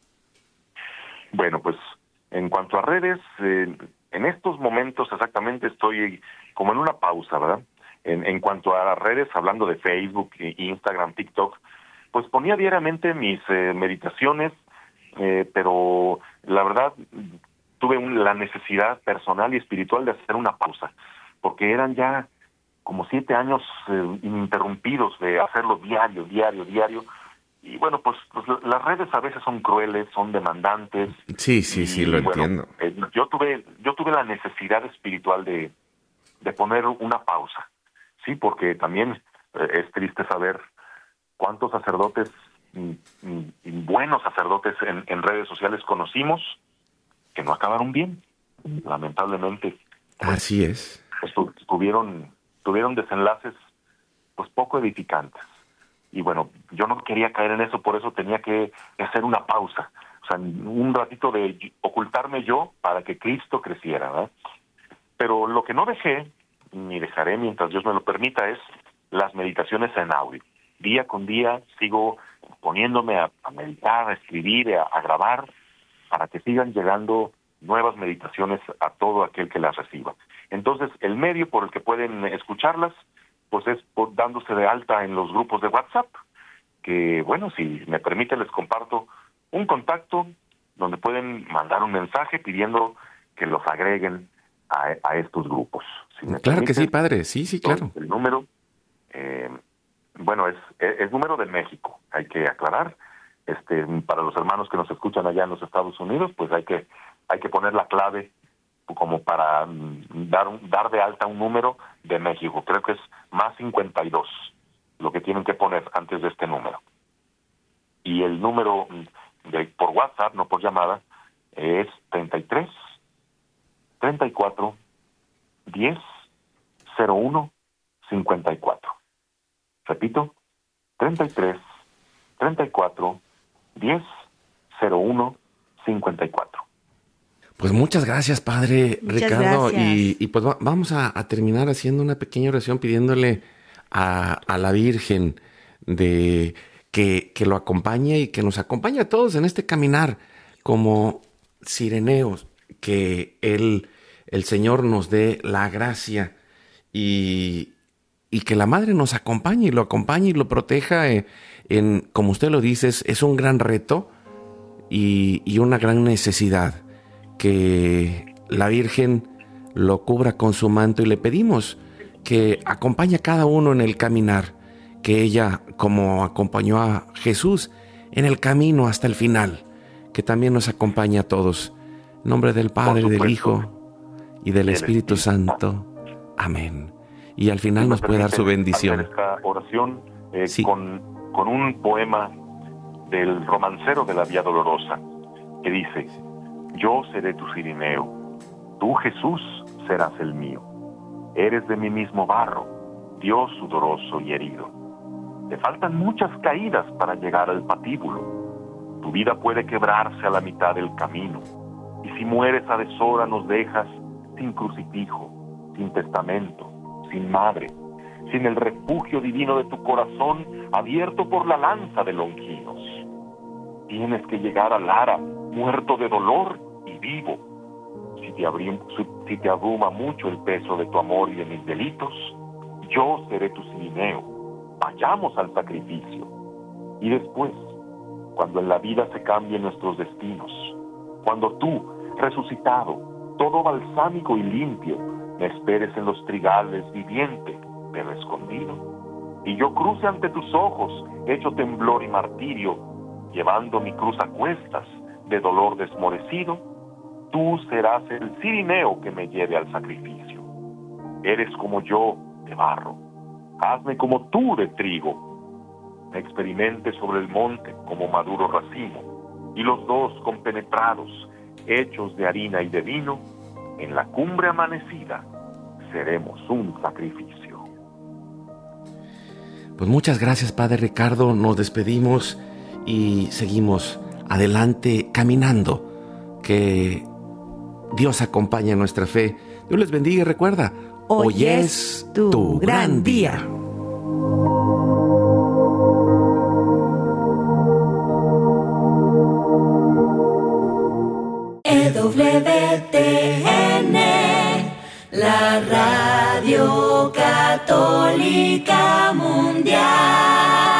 Bueno, pues en cuanto a redes, en estos momentos exactamente estoy como en una pausa, ¿verdad? En cuanto a las redes, hablando de Facebook, Instagram, TikTok, pues ponía diariamente mis meditaciones, pero la verdad tuve la necesidad personal y espiritual de hacer una pausa, porque eran ya como 7 años ininterrumpidos de hacerlo diario, y bueno, pues las redes a veces son crueles, son demandantes. Sí, lo entiendo. Yo tuve la necesidad espiritual de poner una pausa. Sí, porque también es triste saber cuántos sacerdotes, buenos sacerdotes en redes sociales conocimos que no acabaron bien, lamentablemente. Así es. Pues, tuvieron desenlaces pues poco edificantes. Y bueno, yo no quería caer en eso, por eso tenía que hacer una pausa. O sea, un ratito de ocultarme yo para que Cristo creciera, ¿verdad? Pero lo que no dejé, ni dejaré mientras Dios me lo permita, es las meditaciones en audio. Día con día sigo poniéndome a meditar, a escribir, a grabar, para que sigan llegando nuevas meditaciones a todo aquel que las reciba. Entonces, el medio por el que pueden escucharlas, pues es dándose de alta en los grupos de WhatsApp, que bueno, si me permite les comparto un contacto donde pueden mandar un mensaje pidiendo que los agreguen a estos grupos. Si me claro permite, que sí, padre, sí, claro. El número, bueno, es número de México, hay que aclarar. Para los hermanos que nos escuchan allá en los Estados Unidos, pues hay que poner la clave como para dar de alta un número de México. Creo que es más 52 lo que tienen que poner antes de este número. Y el número por WhatsApp, no por llamada, es 33 34 10 01 54. Repito, 33 34 10 01 54. Pues muchas gracias, padre Ricardo. Gracias. Y pues vamos a terminar haciendo una pequeña oración pidiéndole a la Virgen de que lo acompañe y que nos acompañe a todos en este caminar como cireneos, que el Señor nos dé la gracia y que la Madre nos acompañe y lo proteja como usted lo dice, es un gran reto y una gran necesidad, que la Virgen lo cubra con su manto, y le pedimos que acompañe a cada uno en el caminar, que ella, como acompañó a Jesús en el camino hasta el final, que también nos acompañe a todos. En nombre del Padre, del Hijo y del Espíritu Santo. Amén. Y al final nos puede dar su bendición. Hacer esta oración sí. con un poema del romancero de la Vía Dolorosa, que dice: yo seré tu cirineo, tú, Jesús, serás el mío. Eres de mi mismo barro, Dios sudoroso y herido. Te faltan muchas caídas para llegar al patíbulo. Tu vida puede quebrarse a la mitad del camino. Y si mueres a deshora nos dejas sin crucifijo, sin testamento, sin madre, sin el refugio divino de tu corazón abierto por la lanza de Longinos. Tienes que llegar a Lara, muerto de dolor y vivo. Si te abruma mucho el peso de tu amor y de mis delitos, yo seré tu cirineo. Vayamos al sacrificio. Y después, cuando en la vida se cambien nuestros destinos, cuando tú, resucitado, todo balsámico y limpio, me esperes en los trigales viviente, pero escondido, y yo cruce ante tus ojos, hecho temblor y martirio, llevando mi cruz a cuestas, de dolor desmorecido, tú serás el cirineo que me lleve al sacrificio. Eres como yo, de barro, hazme como tú, de trigo. Me experimente sobre el monte como maduro racimo, y los dos compenetrados, hechos de harina y de vino, en la cumbre amanecida seremos un sacrificio. Pues muchas gracias, Padre Ricardo. Nos despedimos y seguimos adelante caminando. Que Dios acompañe nuestra fe. Dios les bendiga y recuerda, hoy es tu gran día. EWTN, la Radio Católica Mundial.